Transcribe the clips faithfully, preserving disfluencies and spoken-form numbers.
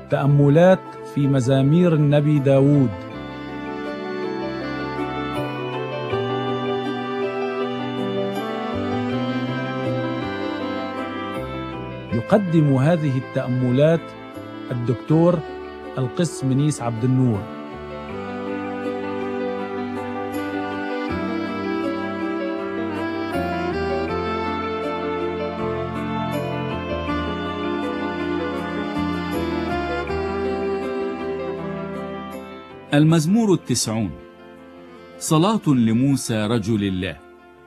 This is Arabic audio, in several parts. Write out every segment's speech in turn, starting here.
تأملات في مزامير النبي داود. يقدم هذه التأملات الدكتور القس منيس عبد النور. المزمور التسعون، صلاة لموسى رجل الله.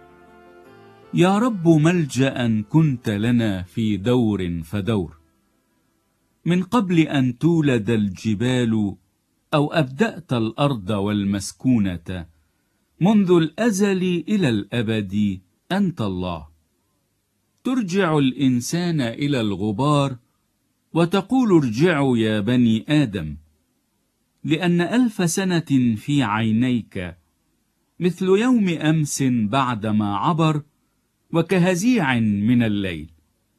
يا رب ملجأ كنت لنا في دور فدور، من قبل أن تولد الجبال أو أبدأت الأرض والمسكونة، منذ الأزل إلى الأبد أنت الله. ترجع الإنسان إلى الغبار وتقول ارجعوا يا بني آدم، لأن ألف سنة في عينيك مثل يوم أمس بعدما عبر، وكهزيع من الليل.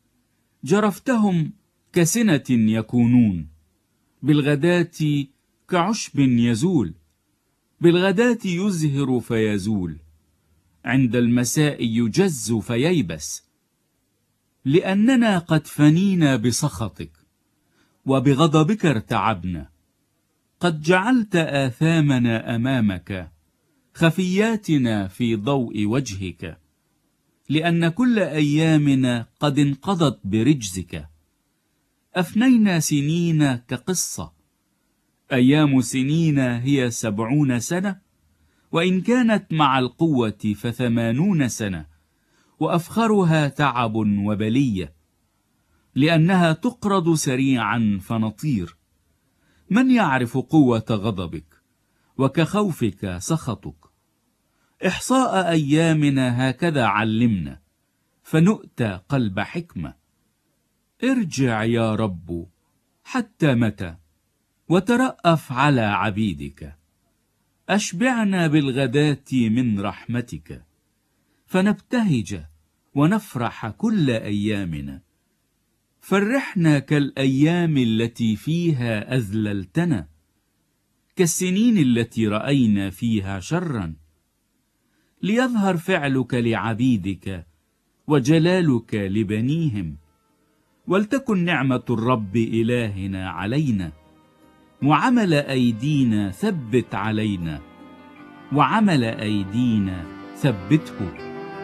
جرفتهم كسنة يكونون، بالغداة كعشب يزول، بالغداة يزهر فيزول، عند المساء يجز فييبس. لأننا قد فنينا بسخطك، وبغضبك ارتعبنا. قد جعلت آثامنا أمامك، خفياتنا في ضوء وجهك، لأن كل أيامنا قد انقضت برجزك. أفنينا سنين كقصة، أيام سنين هي سبعون سنة، وإن كانت مع القوة فثمانون سنة، وأفخرها تعب وبلية، لأنها تقرض سريعا فنطير. من يعرف قوة غضبك؟ وكخوفك سخطك. إحصاء أيامنا هكذا علمنا، فنؤتى قلب حكمة. ارجع يا رب، حتى متى؟ وترأف على عبيدك. أشبعنا بالغداة من رحمتك، فنبتهج ونفرح كل أيامنا. فرحنا كالأيام التي فيها أذللتنا، كالسنين التي رأينا فيها شرا. ليظهر فعلك لعبيدك، وجلالك لبنيهم. ولتكن نعمة الرب إلهنا علينا، وعمل أيدينا ثبت علينا، وعمل أيدينا ثبته.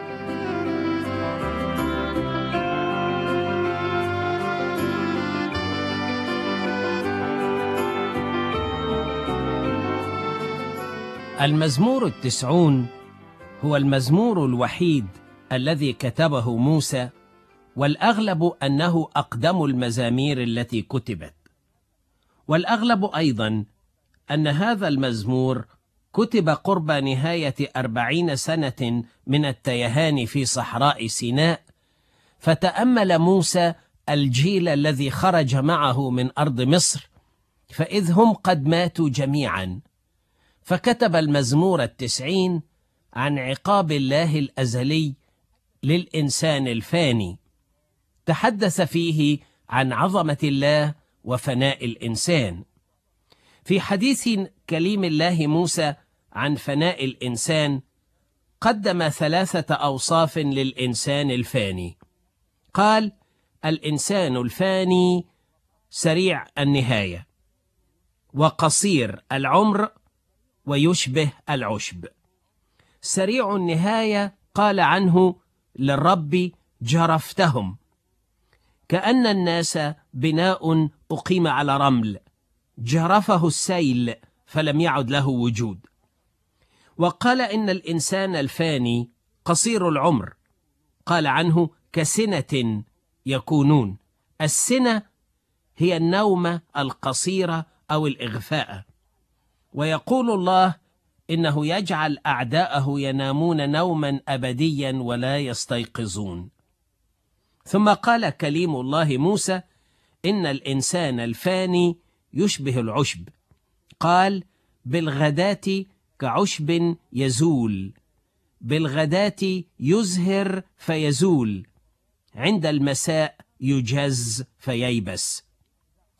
المزمور التسعون هو المزمور الوحيد الذي كتبه موسى، والأغلب أنه أقدم المزامير التي كتبت. والأغلب أيضا أن هذا المزمور كتب قرب نهاية أربعين سنة من التيهان في صحراء سيناء، فتأمل موسى الجيل الذي خرج معه من أرض مصر، فإذ هم قد ماتوا جميعا. فكتب المزمور التسعين عن عقاب الله الأزلي للإنسان الفاني. تحدث فيه عن عظمة الله وفناء الإنسان. في حديث كليم الله موسى عن فناء الإنسان قدم ثلاثة أوصاف للإنسان الفاني. قال: الإنسان الفاني سريع النهاية، وقصير العمر، ويشبه العشب. سريع النهاية قال عنه للرب: جرفتهم، كأن الناس بناء أقيم على رمل، جرفه السيل فلم يعد له وجود. وقال إن الإنسان الفاني قصير العمر، قال عنه كسنة يكونون. السنة هي النومة القصيرة أو الإغفاء. ويقول الله إنه يجعل أعداءه ينامون نوما أبديا ولا يستيقظون. ثم قال كليم الله موسى إن الإنسان الفاني يشبه العشب. قال: بالغداة كعشب يزول، بالغداة يزهر فيزول، عند المساء يجز فييبس.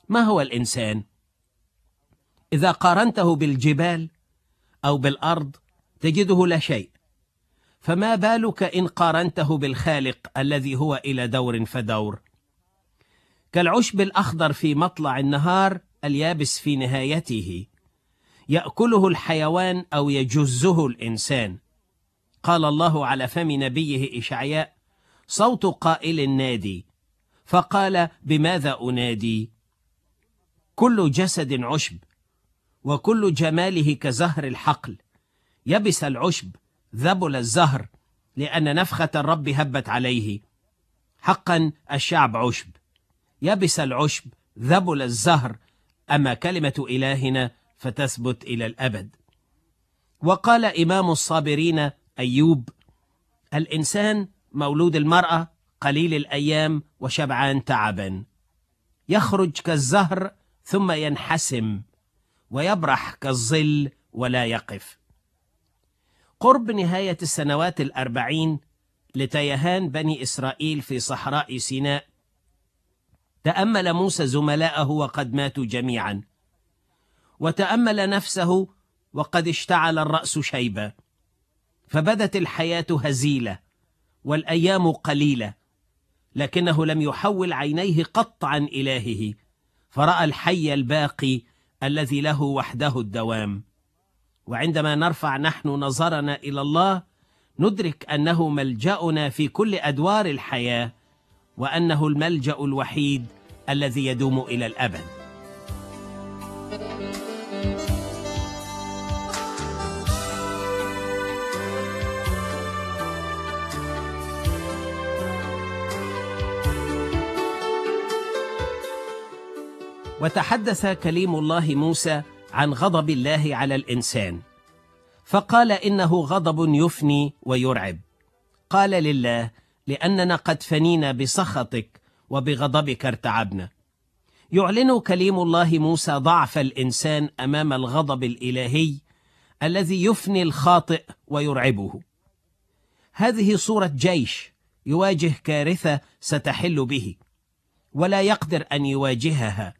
ما هو الإنسان؟ إذا قارنته بالجبال أو بالأرض تجده لا شيء، فما بالك إن قارنته بالخالق الذي هو إلى دور فدور؟ كالعشب الأخضر في مطلع النهار، اليابس في نهايته، يأكله الحيوان أو يجزه الإنسان. قال الله على فم نبيه إشعياء: صوت قائل نادي، فقال: بماذا أنادي؟ كل جسد عشب، وكل جماله كزهر الحقل. يبس العشب، ذبل الزهر، لأن نفخة الرب هبت عليه. حقا الشعب عشب، يبس العشب، ذبل الزهر، أما كلمة إلهنا فتثبت إلى الأبد. وقال إمام الصابرين أيوب: الإنسان مولود المرأة، قليل الأيام وشبعان تعبا، يخرج كالزهر ثم ينحسم، ويبرح كالظل ولا يقف. قرب نهاية السنوات الأربعين لتيهان بني إسرائيل في صحراء سيناء، تأمل موسى زملاءه وقد ماتوا جميعا، وتأمل نفسه وقد اشتعل الرأس شيبة، فبدت الحياة هزيلة والأيام قليلة، لكنه لم يحول عينيه قط عن إلهه، فرأى الحي الباقي الذي له وحده الدوام. وعندما نرفع نحن نظرنا إلى الله ندرك أنه ملجأنا في كل أدوار الحياة، وأنه الملجأ الوحيد الذي يدوم إلى الأبد. وتحدث كليم الله موسى عن غضب الله على الإنسان، فقال: إنه غضب يفني ويرعب. قال لله: لأننا قد فنينا بسخطك وبغضبك ارتعبنا. يعلن كليم الله موسى ضعف الإنسان أمام الغضب الإلهي الذي يفني الخاطئ ويرعبه. هذه صورة جيش يواجه كارثة ستحل به ولا يقدر أن يواجهها.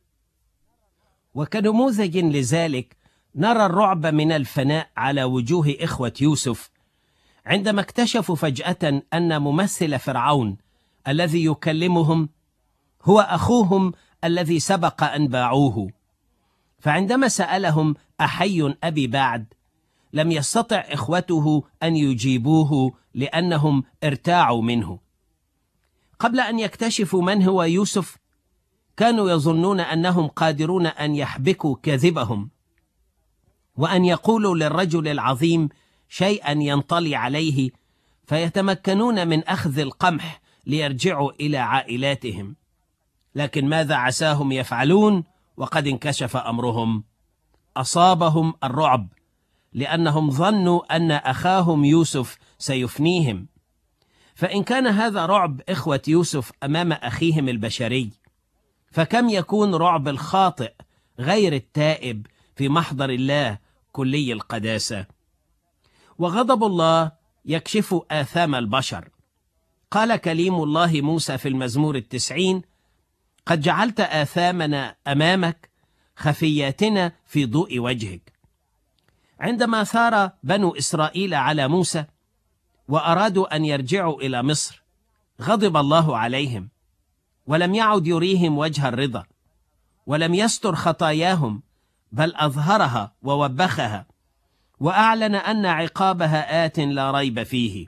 وكنموذج لذلك نرى الرعب من الفناء على وجوه إخوة يوسف عندما اكتشفوا فجأة أن ممثل فرعون الذي يكلمهم هو أخوهم الذي سبق أن باعوه. فعندما سألهم: أحي أبي بعد؟ لم يستطع إخوته أن يجيبوه لأنهم ارتاعوا منه. قبل أن يكتشفوا من هو يوسف كانوا يظنون أنهم قادرون أن يحبكوا كذبهم، وأن يقولوا للرجل العظيم شيئا ينطلي عليه، فيتمكنون من أخذ القمح ليرجعوا إلى عائلاتهم. لكن ماذا عساهم يفعلون وقد انكشف أمرهم؟ أصابهم الرعب، لأنهم ظنوا أن أخاهم يوسف سيفنيهم. فإن كان هذا رعب إخوة يوسف أمام أخيهم البشري، فكم يكون رعب الخاطئ غير التائب في محضر الله كلي القداسة؟ وغضب الله يكشف آثام البشر. قال كليم الله موسى في المزمور التسعين: قد جعلت آثامنا أمامك، خفياتنا في ضوء وجهك. عندما ثار بنو إسرائيل على موسى وأرادوا أن يرجعوا إلى مصر، غضب الله عليهم ولم يعد يريهم وجه الرضا، ولم يستر خطاياهم بل أظهرها ووبخها، وأعلن أن عقابها آت لا ريب فيه.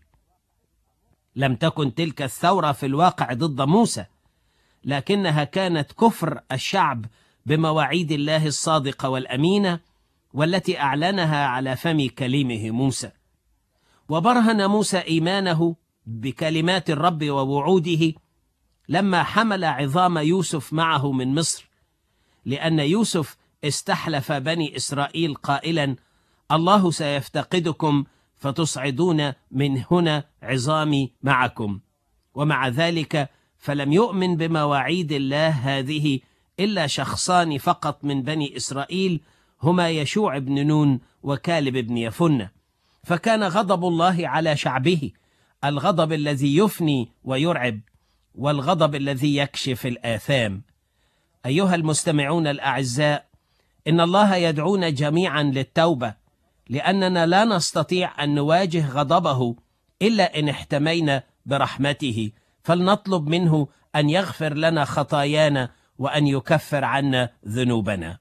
لم تكن تلك الثورة في الواقع ضد موسى، لكنها كانت كفر الشعب بمواعيد الله الصادقة والأمينة والتي أعلنها على فم كليمه موسى. وبرهن موسى إيمانه بكلمات الرب ووعوده لما حمل عظام يوسف معه من مصر، لأن يوسف استحلف بني إسرائيل قائلا: الله سيفتقدكم فتصعدون من هنا عظامي معكم. ومع ذلك فلم يؤمن بمواعيد الله هذه إلا شخصان فقط من بني إسرائيل، هما يشوع بن نون وكالب بن يفنة. فكان غضب الله على شعبه الغضب الذي يفني ويرعب، والغضب الذي يكشف الآثام. أيها المستمعون الأعزاء، إن الله يدعونا جميعا للتوبة، لأننا لا نستطيع أن نواجه غضبه إلا إن احتمينا برحمته، فلنطلب منه أن يغفر لنا خطايانا وأن يكفر عنا ذنوبنا.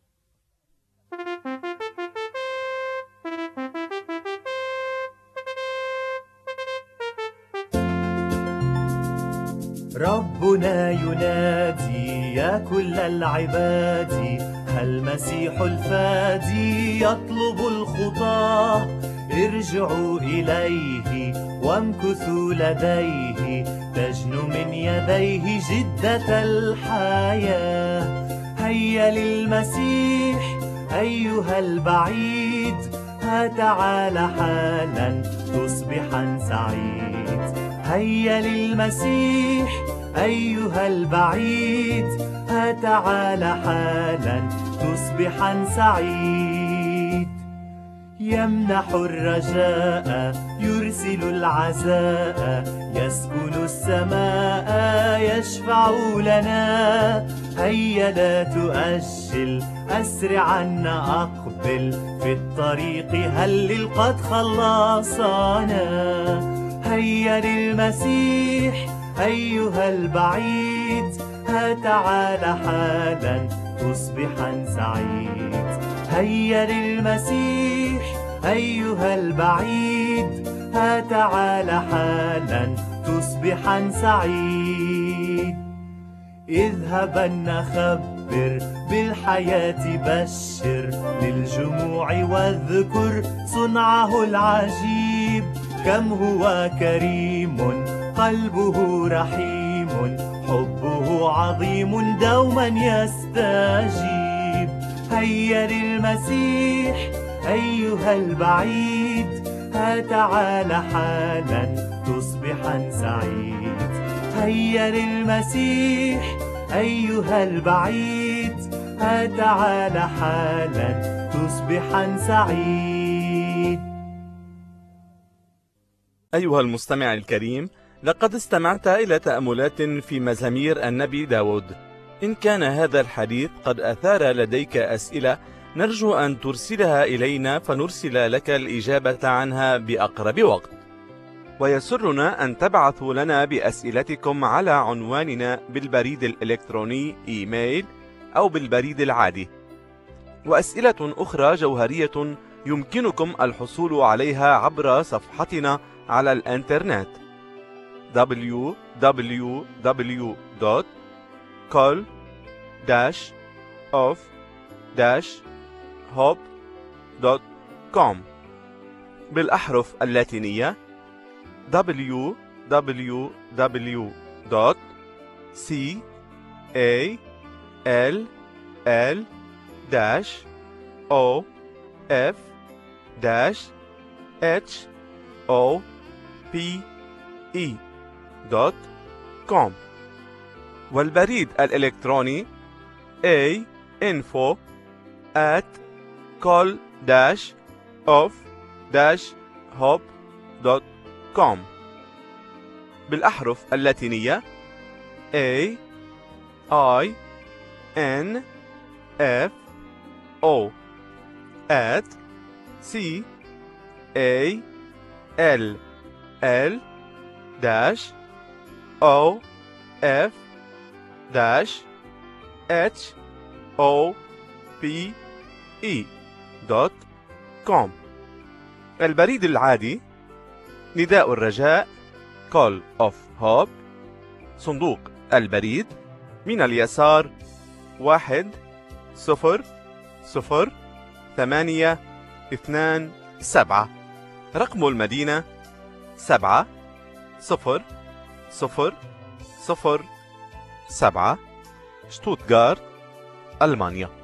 ربنا ينادي يا كل العباد، المسيح الفادي يطلب الخطاة، ارجعوا إليه وامكثوا لديه، تجنو من يديه جدة الحياة. هيا للمسيح أيها البعيد، ها تعال حالا تصبحا سعيد. هيا للمسيح أيها البعيد، ها تعال حالا تصبحا سعيد. يمنح الرجاء يرسل العزاء، يسكن السماء يشفع لنا. هيا لا تؤجل أسرعا أقبل، في الطريق هلل قد خلصنا. هيا للمسيح أيها البعيد، ها تعال حالا تصبحا سعيد. هيا للمسيح أيها البعيد، ها تعال حالا تصبحا سعيد. اذهبن خبر بالحياة، بشر للجموع واذكر صنعه العجيب. كم هو كريم قلبه رحيم، حبه عظيم دوما يستجيب. هيا للمسيح أيها البعيد، ها تعال حالا تصبحا سعيد. هيا للمسيح أيها البعيد، ها تعال حالا تصبحا سعيد. أيها المستمع الكريم، لقد استمعت إلى تأملات في مزامير النبي داود. إن كان هذا الحديث قد أثار لديك أسئلة، نرجو أن ترسلها إلينا فنرسل لك الإجابة عنها بأقرب وقت. ويسرنا أن تبعثوا لنا بأسئلتكم على عنواننا بالبريد الإلكتروني إيميل أو بالبريد العادي. وأسئلة أخرى جوهرية يمكنكم الحصول عليها عبر صفحتنا على الإنترنت دبليو دبليو دبليو دوت كول داش أوف داش هوب دوت كوم بالأحرف اللاتينية دبليو دبليو دبليو دوت سي إيه إل إل داش أو إف داش إتش أو بي إي دوت كوم. والبريد الإلكتروني A info at call dash of dash hop دوت كوم بالأحرف اللاتينية A I N F O at C A L L dash O F dash H O P E دوت كوم. البريد العادي نداء الرجاء Call of Hope، صندوق البريد من اليسار واحد صفر صفر ثمانية اثنان سبعة. رقم المدينة سبعة صفر صفر صفر سبعة، شتوتغارت، ألمانيا.